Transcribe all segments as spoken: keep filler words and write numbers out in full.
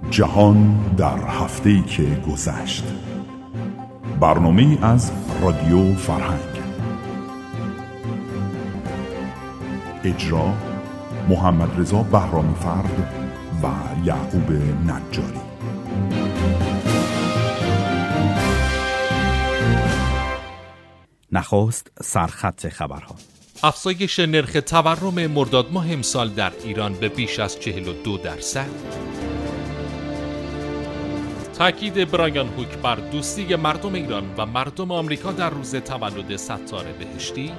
جهان در هفته‌ای که گذشت. برنامه‌ای از رادیو فرهنگ. اجرا محمد رضا بهرامی فرد و یعقوب نجاری. نخست سرخط خبرها. افزایش نرخ تورم مرداد ماه امسال در ایران به بیش از چهل و دو درصد. تاکید برایان هوک بر دوستی مردم ایران و مردم آمریکا در روز تولد ستار بهشتی.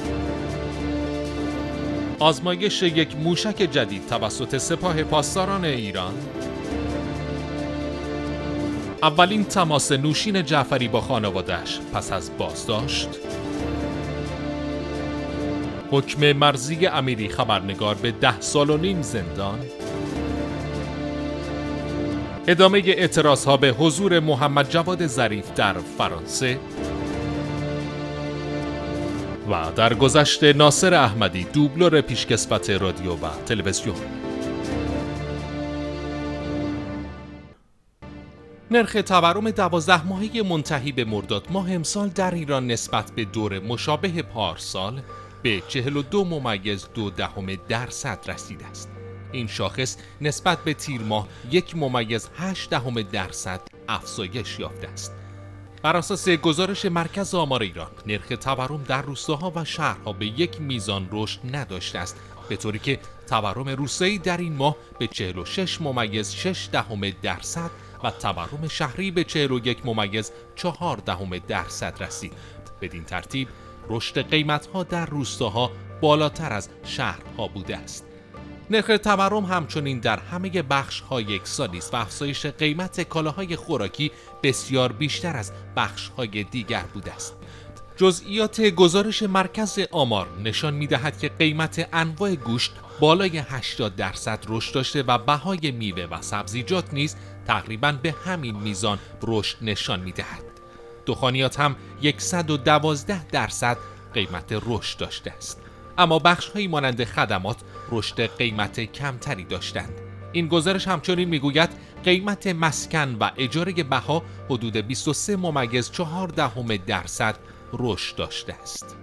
آزمایش یک موشک جدید توسط سپاه پاسداران ایران. اولین تماس نوشین جعفری با خانواده‌اش پس از بازداشت. حکم مرضی امیری خبرنگار به ده سال و نیم زندان. ادامه اعتراضها به حضور محمد جواد ظریف در فرانسه. و در گذشت ناصر احمدی دوبلور پیشکسوت رادیو و تلویزیون. نرخ تورم دوازده ماهه منتهی به مرداد ماه امسال در ایران نسبت به دور مشابه پارسال به چهل و دو ممیز دو دهم درصد رسیده است. این شاخص نسبت به تیر ماه یک ممیز هشت دهم درصد افزایش یافته است. بر اساس گزارش مرکز آمار ایران، نرخ تورم در روستاها و شهرها به یک میزان رشد نداشته است، به طوری که تورم روستایی در این ماه به چهل و شش ممیز شش دهم درصد و تورم شهری به چهل و یک ممیز چهار دهم درصد رسید. بدین ترتیب رشد قیمت‌ها در روستاها بالاتر از شهرها بوده است. نرخ تورم همچنین در همه بخش‌ها یکسانی است و افزایش قیمت کالاهای خوراکی بسیار بیشتر از بخش‌های دیگر بوده است. جزئیات گزارش مرکز آمار نشان می‌دهد که قیمت انواع گوشت بالای هشتاد درصد رشد داشته و بهای میوه و سبزیجات نیز تقریباً به همین میزان رشد نشان می‌دهد. دخانیات هم صد و دوازده درصد قیمت رشد داشته است. اما بخش‌هایی مانند خدمات رشد قیمت کمتری داشتند. این گزارش همچنین میگوید قیمت مسکن و اجاره بها حدود بیست و سه ممیز چهار دهم درصد رشد داشته است.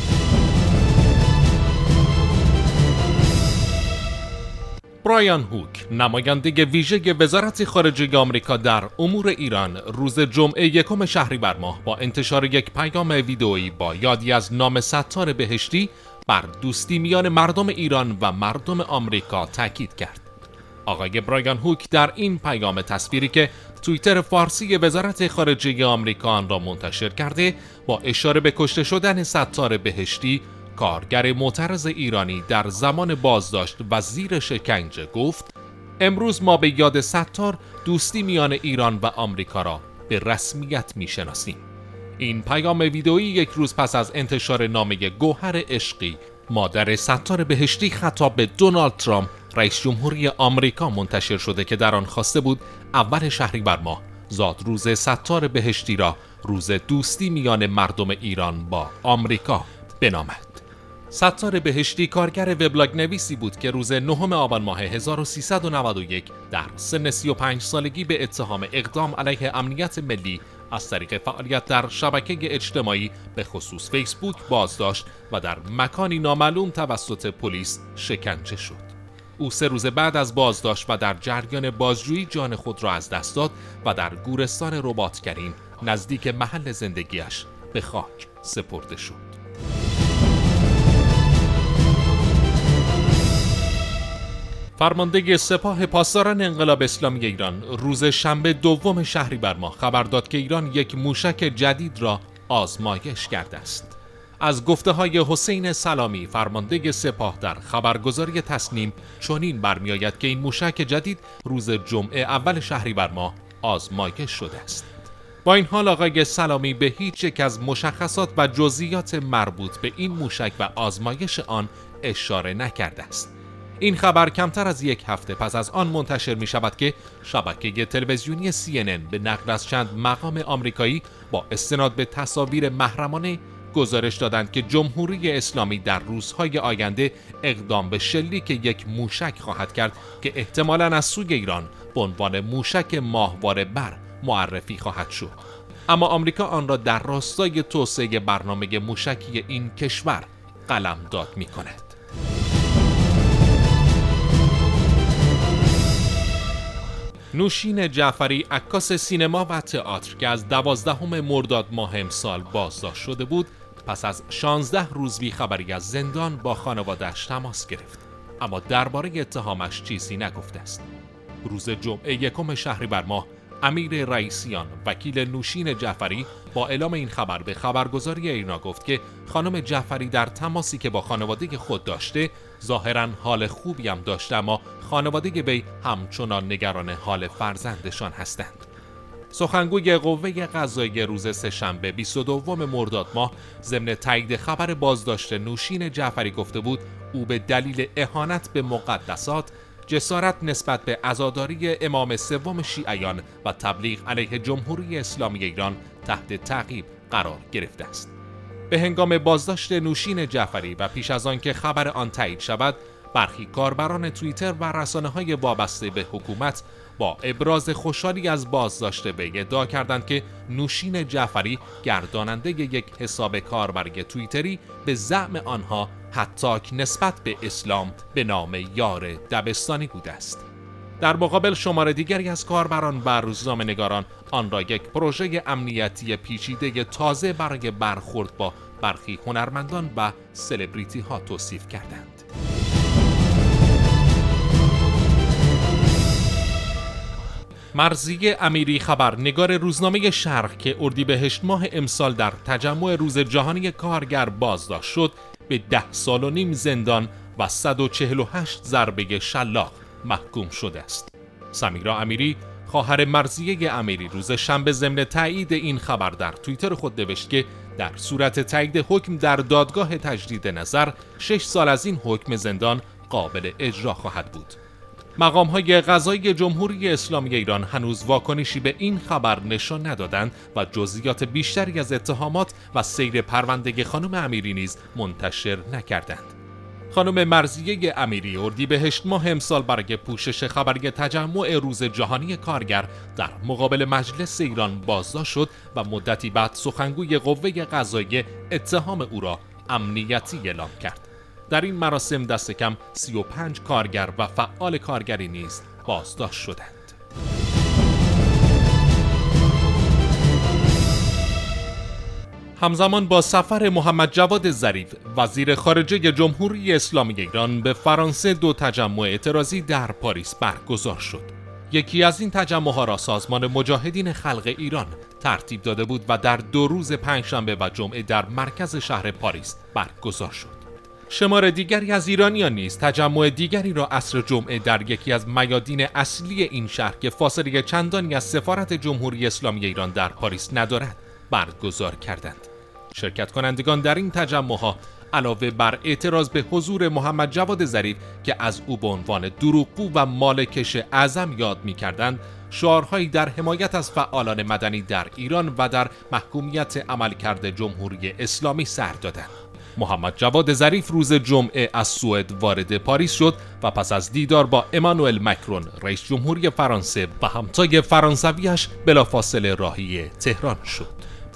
برایان هوک، نماینده ویژه وزارت خارجه آمریکا در امور ایران، روز جمعه یکم شهریور ماه با انتشار یک پیام ویدئویی با یادی از نام ستار بهشتی بر دوستی میان مردم ایران و مردم آمریکا تاکید کرد. آقای برایان هوک در این پیام تصویری که توییتر فارسی وزارت خارجه آمریکا آن را منتشر کرده، با اشاره به کشته شدن ستار بهشتی، کارگر معترض ایرانی در زمان بازداشت و زیر شکنجه، گفت: امروز ما به یاد ستار دوستی میان ایران و آمریکا را به رسمیت میشناسیم. این پیام ویدئویی یک روز پس از انتشار نامه گوهر عشقی مادر ستار بهشتی خطاب به دونالد ترامپ رئیس جمهوری آمریکا منتشر شده که در آن خواسته بود اول شهریور ماه زادروز ستار بهشتی را روز دوستی میان مردم ایران با آمریکا بنامد. ستار بهشتی کارگر وبلاگ نویسی بود که روز نهم آبان ماه هزار و سیصد و نود و یک در سن سی و پنج سالگی به اتهام اقدام علیه امنیت ملی از طریق فعالیت در شبکه اجتماعی به خصوص فیسبوک بازداشت و در مکانی نامعلوم توسط پلیس شکنجه شد. او سه روز بعد از بازداشت و در جریان بازجویی جان خود را از دست داد و در گورستان رباط‌کریم نزدیک محل زندگیش به خاک سپرده شد. فرمانده سپاه پاسداران انقلاب اسلامی ایران روز شنبه دوم شهریور ماه خبر داد که ایران یک موشک جدید را آزمایش کرده است. از گفته‌های حسین سلامی فرمانده سپاه در خبرگزاری تصنیم چنین برمی‌آید که این موشک جدید روز جمعه اول شهریور ماه آزمایش شده است. با این حال آقای سلامی به هیچ یک از مشخصات و جزئیات مربوط به این موشک و آزمایش آن اشاره نکرده است. این خبر کمتر از یک هفته پس از آن منتشر می شود که شبکه تلویزیونی سی ان ان به نقل از چند مقام آمریکایی با استناد به تصاویر محرمانه گزارش دادند که جمهوری اسلامی در روزهای آینده اقدام به شلیک یک موشک خواهد کرد که احتمالاً از سوی ایران به عنوان موشک ماهواره بر معرفی خواهد شد. اما آمریکا آن را در راستای توسعه برنامه موشکی این کشور قلمداد می‌کند. نوشین جعفری، عکاس سینما و تئاتر که از دوازدهم مرداد ماه امسال بازداشت شده بود، پس از شانزده روز بی‌خبری از زندان با خانواده‌اش تماس گرفت، اما درباره اتهامش چیزی نگفته است. روز جمعه یکم شهریور ماه، امیر رئیسیان، وکیل نوشین جعفری، با اعلام این خبر به خبرگزاری ایرنا گفت که خانم جعفری در تماسی که با خانواده خود داشته ظاهراً حال خوبی هم داشته، اما خانواده وی همچنان نگران حال فرزندشان هستند. سخنگوی قوه قضاییه روز سه‌شنبه بیست و دوم مرداد ماه ضمن تایید خبر بازداشت نوشین جعفری گفته بود او به دلیل اهانت به مقدسات، جسارت نسبت به عزاداری امام سوم شیعیان و تبلیغ علیه جمهوری اسلامی ایران تحت تعقیب قرار گرفته است. به هنگام بازداشت نوشین جعفری و پیش از آن که خبر آن تایید شود، برخی کاربران توییتر و رسانه‌های وابسته به حکومت با ابراز خوشحالی از بازداشت وی ادعا کردند که نوشین جعفری گرداننده یک حساب کاربری توییتری به زعم آنها حتاک نسبت به اسلام به نام یار دبستانی بوده است. در مقابل شماره دیگری از کاربران و روزنامه‌نگاران آن را یک پروژه امنیتی پیچیده تازه برای برخورد با برخی هنرمندان و سلبریتی ها توصیف کردند. مرضیه امیری، خبرنگار روزنامه شرق که اردیبهشت ماه امسال در تجمع روز جهانی کارگر بازداشت شد، به ده سال و نیم زندان و صد و چهل و هشت ضربه شلاق محکوم شده است. سمیرا امیری، خواهر مرضیه امیری، روز شنبه ضمن تایید این خبر در توییتر خود نوشت که در صورت تایید حکم در دادگاه تجدید نظر، شش سال از این حکم زندان قابل اجرا خواهد بود. مقام‌های قضایی جمهوری اسلامی ایران هنوز واکنشی به این خبر نشان ندادند و جزئیات بیشتری از اتهامات و سیر پرونده خانم امیری نیز منتشر نکردند. خانم مرضیه امیری اردیبهشت ماه امسال برای پوشش خبری تجمع روز جهانی کارگر در مقابل مجلس ایران بازداشت شد و مدتی بعد سخنگوی قوه قضاییه اتهام او را امنیتی اعلام کرد. در این مراسم دست کم سی و پنج کارگر و فعال کارگری نیز بازداشت شدند. همزمان با سفر محمد جواد ظریف، وزیر خارجه جمهوری اسلامی ایران، به فرانسه، دو تجمع اعتراضی در پاریس برگزار شد. یکی از این تجمع‌ها را سازمان مجاهدین خلق ایران ترتیب داده بود و در دو روز پنجشنبه و جمعه در مرکز شهر پاریس برگزار شد. شمار دیگری از ایرانیان نیز تجمع دیگری را عصر جمعه در یکی از میادین اصلی این شهر که فاصله چندانی از سفارت جمهوری اسلامی ایران در پاریس ندارد برگزار کردند. شرکت کنندگان در این تجمع‌ها علاوه بر اعتراض به حضور محمد جواد ظریف که از او به عنوان دروغگو و مالکش اعظم یاد می‌کردند، شعارهایی در حمایت از فعالان مدنی در ایران و در محکومیت عملکرد جمهوری اسلامی سر دادند. محمد جواد ظریف روز جمعه از سوئد وارد پاریس شد و پس از دیدار با امانوئل مکرون، رئیس جمهوری فرانسه، و همتای فرانسویش بلافاصله راهی تهران شد.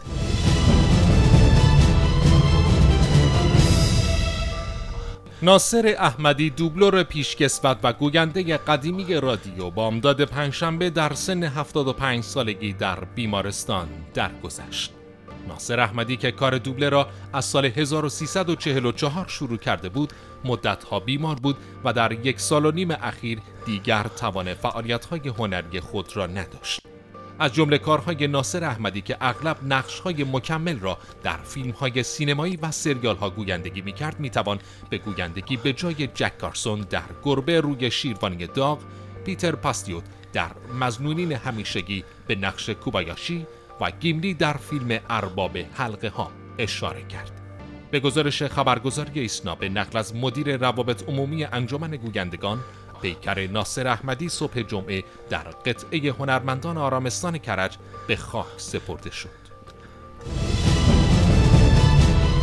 ناصر احمدی، دوبلور پیشکسوت و گوینده قدیمی رادیو، بامداد پنجشنبه در سن هفتاد و پنج سالگی در بیمارستان درگذشت. ناصر احمدی که کار دوبله را از سال هزار و سیصد و چهل و چهار شروع کرده بود، مدتها بیمار بود و در یک سال و نیم اخیر دیگر توان فعالیت‌های هنری خود را نداشت. از جمله کارهای ناصر احمدی که اغلب نقش‌های مکمل را در فیلم‌های سینمایی و سریال‌ها گویندگی می‌کرد، می‌توان به گویندگی به جای جک کارسون در گربه روی شیروانی داغ، پیتر پاستیوت در مظنونین همیشگی به نقش کوبایاشی و گیملی در فیلم ارباب حلقه ها اشاره کرد. به گزارش خبرگزاری ایسنا به نقل از مدیر روابط عمومی انجمن گویندگان، پیکر ناصر احمدی صبح جمعه در قطعه هنرمندان آرامستان کرج به خاک سپرده شد.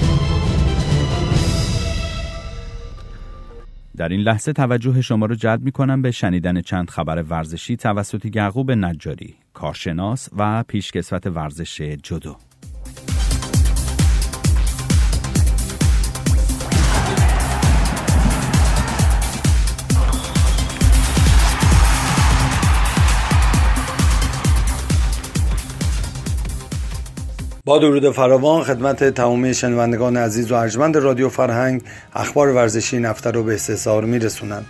در این لحظه توجه شما رو جلب می‌کنم به شنیدن چند خبر ورزشی توسط یعقوب نجاری، کارشناس و پیشکسوت ورزش جودو. با درود فراوان خدمت تمامی شنوندگان عزیز و ارجمند رادیو فرهنگ، اخبار ورزشی این هفته رو به استحضار میرسونند.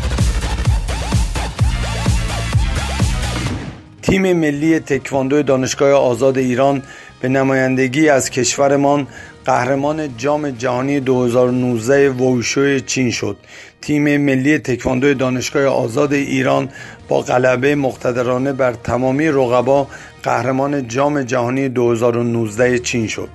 تیم ملی تکواندو دانشگاه آزاد ایران به نمایندگی از کشورمان قهرمان جام جهانی دو هزار و نوزده ووشو چین شد. تیم ملی تکواندو دانشگاه آزاد ایران با غلبه مقتدرانه بر تمامی رقبا قهرمان جام جهانی دو هزار و نوزده چین شد.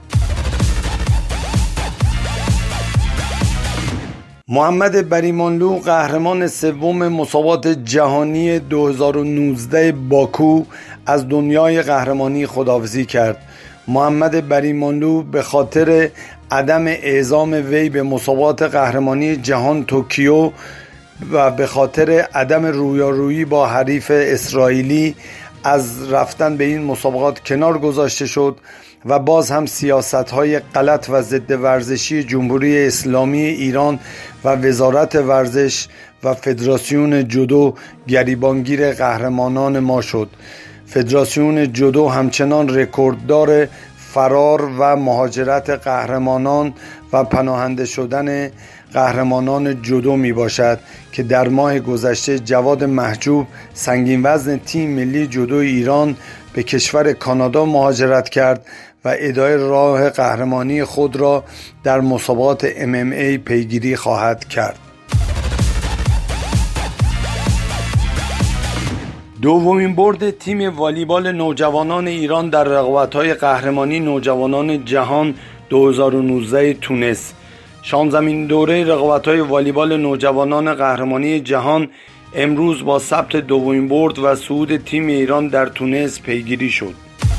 محمد بریمانلو قهرمان سوم مسابقات جهانی دو هزار و نوزده باکو از دنیای قهرمانی خداحافظی کرد. محمد بریمانلو به خاطر عدم اعزام وی به مسابقات قهرمانی جهان توکیو و به خاطر عدم رویارویی با حریف اسرائیلی از رفتن به این مسابقات کنار گذاشته شد و باز هم سیاست‌های غلط و ضد ورزشی جمهوری اسلامی ایران و وزارت ورزش و فدراسیون جودو گریبانگیر قهرمانان ما شد. فدراسیون جودو همچنان رکورددار فرار و مهاجرت قهرمانان و پناهنده شدن قهرمانان جودو می باشد که در ماه گذشته جواد محجوب سنگین وزن تیم ملی جودو ایران به کشور کانادا مهاجرت کرد و ادامه راه قهرمانی خود را در مسابقات ام ام ای پیگیری خواهد کرد. دومین برد تیم والیبال نوجوانان ایران در رقابت‌های قهرمانی نوجوانان جهان دو هزار و نوزده تونس. شانزدهمین دوره رقابت‌های والیبال نوجوانان قهرمانی جهان امروز با ثبت دومین برد و صعود تیم ایران در تونس پیگیری شد.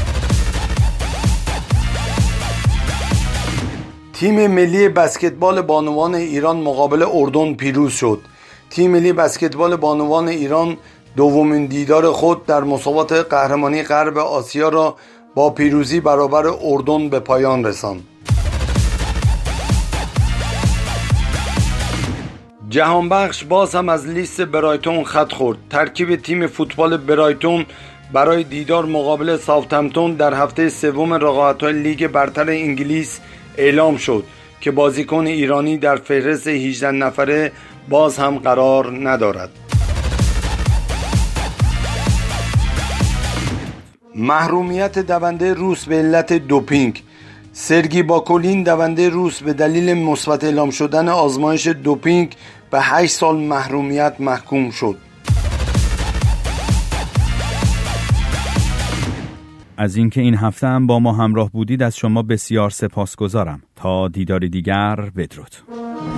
تیم ملی بسکتبال بانوان ایران مقابل اردن پیروز شد. تیم ملی بسکتبال بانوان ایران دومین دیدار خود در مسابقات قهرمانی غرب آسیا را با پیروزی برابر اردن به پایان رساند. جهانبخش باز هم از لیست برایتون خط خورد. ترکیب تیم فوتبال برایتون برای دیدار مقابل ساوثهمپتون در هفته سوم رقابت‌های لیگ برتر انگلیس اعلام شد که بازیکن ایرانی در فهرست هجده نفره باز هم قرار ندارد. محرومیت دونده روس به علت دوپینگ. سرگی باکولین دونده روس به دلیل مثبت اعلام شدن آزمایش دوپینگ به هشت سال محرومیت محکوم شد. از اینکه این هفته هم با ما همراه بودید از شما بسیار سپاسگزارم. تا دیدار دیگر، بدرود.